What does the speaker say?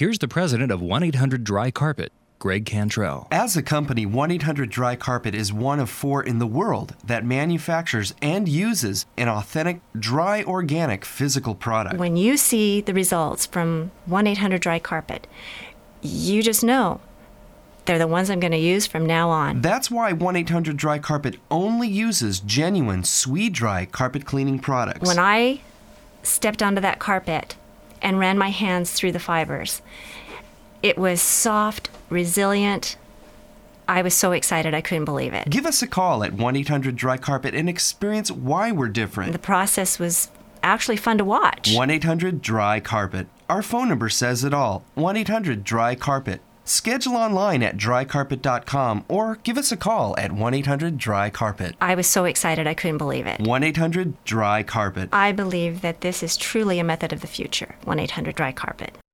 Here's the president of 1-800-DRY-CARPET, Greg Cantrell. As a company, 1-800-DRY-CARPET is one of 4 in the world that manufactures and uses an authentic, dry, organic physical product. When you see the results from 1-800-DRY-CARPET, you just know they're the ones I'm going to use from now on. That's why 1-800-DRY-CARPET only uses genuine Sweed-Dry carpet cleaning products. When I stepped onto that carpet and ran my hands through the fibers, it was soft, resilient. I was so excited I couldn't believe it. Give us a call at 1-800-DRY-CARPET and experience why we're different. The process was actually fun to watch. 1-800-DRY-CARPET. Our phone number says it all. 1-800-DRY-CARPET. Schedule online at drycarpet.com or give us a call at 1-800-DRY-CARPET. I was so excited I couldn't believe it. 1-800-DRY-CARPET. I believe that this is truly a method of the future. 1-800-DRY-CARPET.